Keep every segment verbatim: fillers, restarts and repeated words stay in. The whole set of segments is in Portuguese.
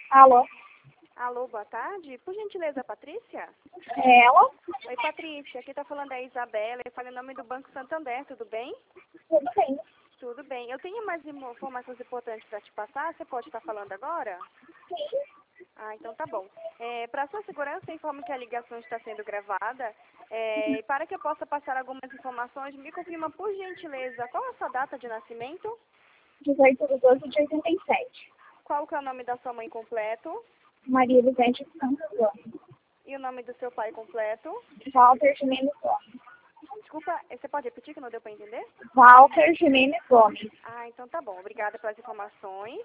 Alô? Alô, boa tarde. Por gentileza, Patrícia? É ela? Oi, Patrícia. Aqui tá falando a Isabela. Eu falo em nome do Banco Santander, tudo bem? Tudo bem. Tudo bem. Eu tenho mais imo- informações importantes para te passar. Você pode estar falando agora? Sim. Ah, então tá bom. É, para sua segurança, informo que a ligação está sendo gravada. É, e para que eu possa passar algumas informações, me confirma, por gentileza, qual é a sua data de nascimento? dezoito de doze de oitenta e sete. Qual que é o nome da sua mãe completo? Maria Vicente Santos Gomes. E o nome do seu pai completo? Walter Jimenez Gomes. Desculpa, você pode repetir que não deu para entender? Walter Jimenez Gomes. Ah, então tá bom. Obrigada pelas informações.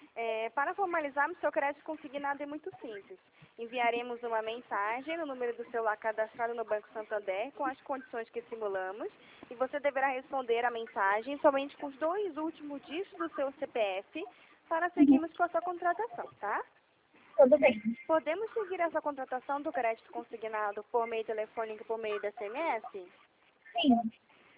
É, para formalizarmos seu crédito consignado é muito simples. Enviaremos uma mensagem no número do celular cadastrado no Banco Santander com as condições que simulamos e você deverá responder a mensagem somente com os dois últimos dígitos do seu C P F para Uhum. seguirmos com a sua contratação, tá? Tudo bem. Podemos seguir essa contratação do crédito consignado por meio telefônico e por meio da S M S? Sim.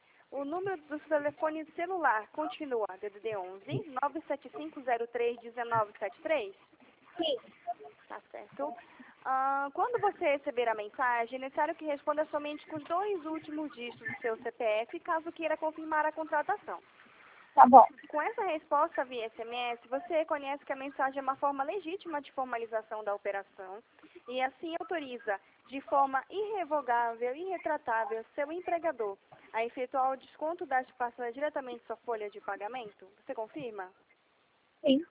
O número do seu telefone celular continua D D D onze nove sete cinco zero três um nove sete três? Sim. Tá certo. Ah, quando você receber a mensagem, é necessário que responda somente com os dois últimos dígitos do seu C P F, caso queira confirmar a contratação. Tá bom. Com essa resposta via S M S, você reconhece que a mensagem é uma forma legítima de formalização da operação e assim autoriza, de forma irrevogável e irretratável, seu empregador a efetuar o desconto das parcelas diretamente em sua folha de pagamento. Você confirma? Sim.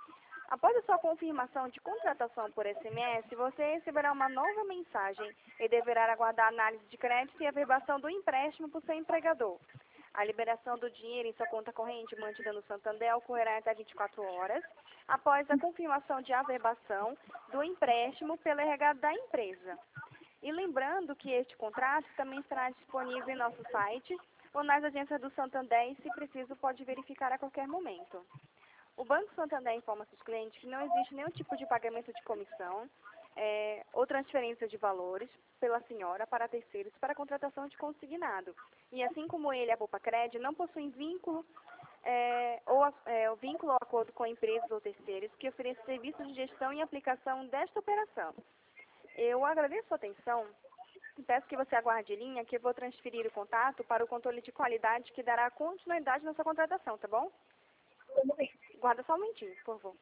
Após a sua confirmação de contratação por S M S, você receberá uma nova mensagem e deverá aguardar a análise de crédito e a averbação do empréstimo por seu empregador. A liberação do dinheiro em sua conta corrente mantida no Santander ocorrerá até vinte e quatro horas, após a confirmação de averbação do empréstimo pelo R H da empresa. E lembrando que este contrato também estará disponível em nosso site ou nas agências do Santander e, se preciso, pode verificar a qualquer momento. O Banco Santander informa seus clientes que não existe nenhum tipo de pagamento de comissão é, ou transferência de valores pela senhora para terceiros para a contratação de consignado. E assim como ele, a Poupa Cred, não possuem vínculo, é, ou, é, o vínculo ou acordo com empresas ou terceiros que ofereçam serviços de gestão e aplicação desta operação. Eu agradeço a sua atenção e peço que você aguarde em linha que eu vou transferir o contato para o controle de qualidade que dará continuidade na sua contratação, tá bom? Tudo bem. Guarda só um momentinho, por favor.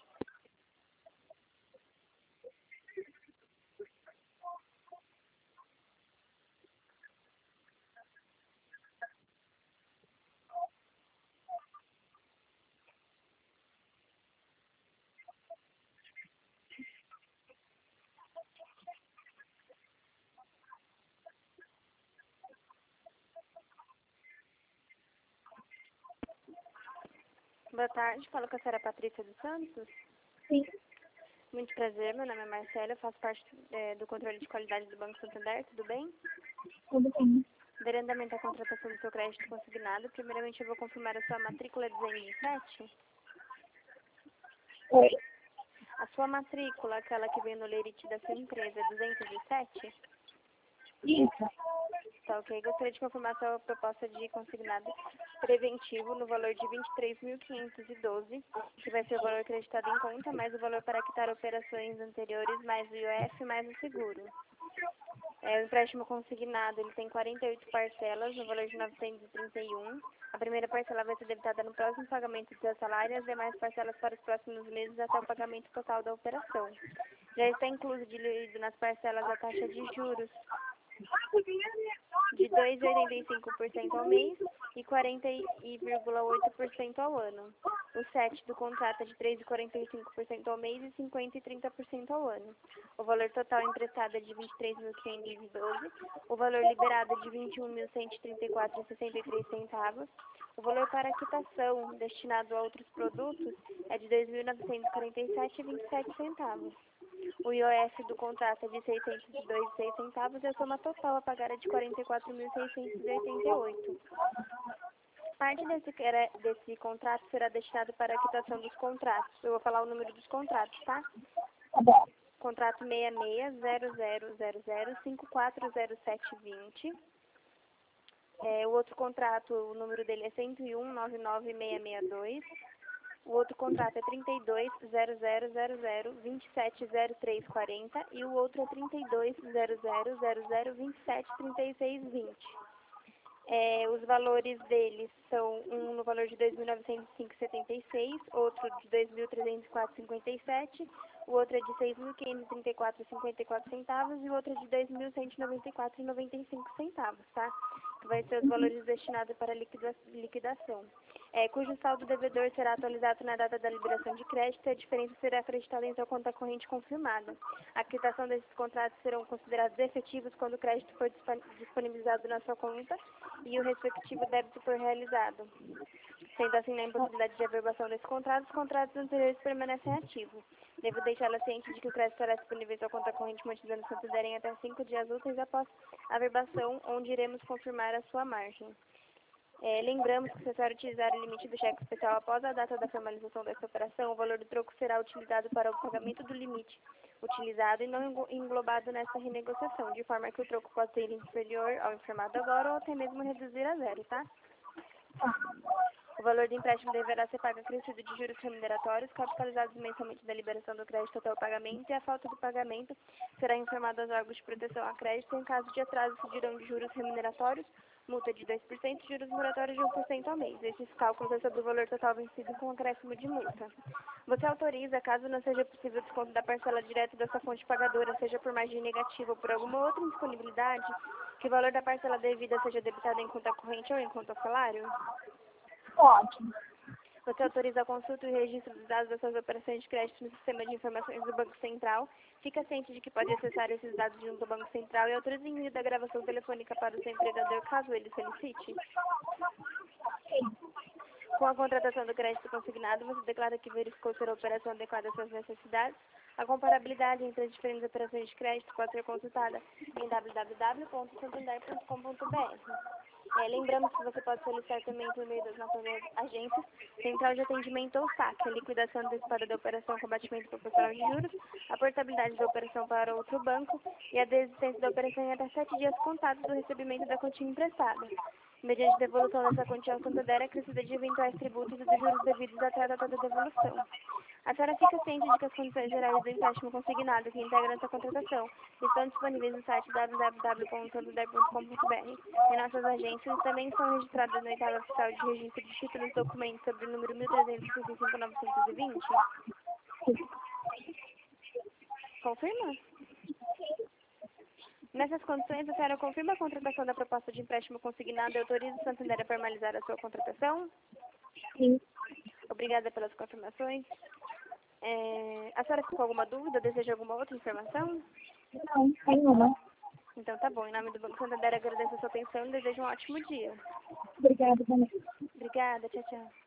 Boa tarde, falo com a senhora Patrícia dos Santos. Sim. Muito prazer, meu nome é Marcela, eu faço parte é, do controle de qualidade do Banco Santander, tudo bem? Tudo bem. Ver andamento a contratação do seu crédito consignado, primeiramente eu vou confirmar a sua matrícula duzentos e sete. Oi. A sua matrícula, aquela que vem no lerite da sua empresa, é duzentos e sete? Isso. Tá ok, gostaria de confirmar a sua proposta de consignado preventivo no valor de vinte e três mil quinhentos e doze, que vai ser o valor acreditado em conta, mais o valor para quitar operações anteriores, mais o I O F, mais o seguro. É, o empréstimo consignado ele tem quarenta e oito parcelas, no valor de novecentos e trinta e um. A primeira parcela vai ser debitada no próximo pagamento do seu salário e as demais parcelas para os próximos meses até o pagamento total da operação. Já está incluso diluído nas parcelas a taxa de juros de dois vírgula oitenta e cinco por cento ao mês e quarenta vírgula oito por cento ao ano. O S E T do contrato é de três vírgula quarenta e cinco por cento ao mês e cinquenta vírgula trinta por cento ao ano. O valor total emprestado é de vinte e três mil quinhentos e doze. O valor liberado é de vinte e um mil cento e trinta e quatro vírgula sessenta e três centavos. O valor para quitação destinado a outros produtos é de dois mil novecentos e quarenta e sete vírgula vinte e sete centavos. O I O F do contrato é de seiscentos e dois vírgula seis centavos e a soma total a pagar é de quarenta e quatro mil seiscentos e oitenta e oito. Parte desse, desse contrato será destinado para a quitação dos contratos. Eu vou falar o número dos contratos, tá? Tá bom. Contrato seis seis zero zero zero zero cinco quatro zero sete dois zero. É, o outro contrato, o número dele é cento e um nove nove seis seis dois. O outro contrato é trinta e dois, zero zero zero zero, vinte e sete, zero três, quarenta e o outro é trinta e dois, zero zero zero zero, vinte e sete, trinta e seis, vinte. É, os valores deles são um no valor de dois mil novecentos e cinco vírgula setenta e seis, outro de dois mil trezentos e quatro vírgula cinquenta e sete, o outro é de seis mil quinhentos e trinta e quatro vírgula cinquenta e quatro centavos e o outro é de dois mil cento e noventa e quatro vírgula noventa e cinco centavos, tá? Que vai ser os valores destinados para liquida liquidação. É, cujo saldo devedor será atualizado na data da liberação de crédito e a diferença será acreditada em sua conta corrente confirmada. A quitação desses contratos serão considerados efetivos quando o crédito for disponibilizado na sua conta e o respectivo débito for realizado. Sendo assim, na impossibilidade de averbação desse contrato, os contratos anteriores permanecem ativos. Devo deixá-la ciente de que o crédito estará disponível em sua conta corrente mantida no Santander em até cinco dias úteis após a averbação, onde iremos confirmar a sua margem. É, lembramos que, se for utilizar o limite do cheque especial após a data da formalização dessa operação, o valor do troco será utilizado para o pagamento do limite utilizado e não englobado nessa renegociação, de forma que o troco pode ser inferior ao informado agora ou até mesmo reduzir a zero, tá? O valor do empréstimo deverá ser pago acrescido de juros remuneratórios, capitalizados mensalmente da liberação do crédito até o pagamento, e a falta do pagamento será informada aos órgãos de proteção a crédito. Em caso de atraso, surgirão de juros remuneratórios, multa de dois por cento e juros moratórios de um por cento ao mês. Esses cálculos é sobre o valor total vencido com acréscimo de multa. Você autoriza, caso não seja possível o desconto da parcela direta da sua fonte pagadora, seja por margem negativa ou por alguma outra indisponibilidade, que o valor da parcela devida seja debitado em conta corrente ou em conta ao salário? Ótimo. Você autoriza a consulta e o registro dos dados das suas operações de crédito no sistema de informações do Banco Central. Fica ciente de que pode acessar esses dados junto ao Banco Central e autoriza o envio da gravação telefônica para o seu empregador, caso ele solicite. Sim. Com a contratação do crédito consignado, você declara que verificou ser a operação adequada às suas necessidades. A comparabilidade entre as diferentes operações de crédito pode ser consultada em w w w ponto santander ponto com ponto b r. É, lembramos que você pode solicitar também por meio das nossas agências, Central de Atendimento ou SAC, a liquidação antecipada da operação com abatimento proporcional de juros, a portabilidade da operação para outro banco e a desistência da operação em até sete dias contados do recebimento da quantia emprestada. Mediante devolução dessa quantia ao Santander, acrescida de eventuais tributos e dos juros devidos até a data da devolução. A senhora fica ciente de que as condições gerais do empréstimo consignado que integram essa contratação estão disponíveis no site w w w ponto santander ponto com ponto b r. Em nossas agências também estão registradas no oitavo oficial de registro de títulos e documentos sobre o número mil trezentos e sessenta e cinco, novecentos e vinte. Confirma? Nessas condições, a senhora confirma a contratação da proposta de empréstimo consignado e autoriza o Santander a formalizar a sua contratação? Sim. Obrigada pelas confirmações. É, a senhora ficou com alguma dúvida? Deseja alguma outra informação? Não, nenhuma. Então tá bom. Em nome do Banco Santander, agradeço a sua atenção e desejo um ótimo dia. Obrigada também. Obrigada. Tchau, tchau.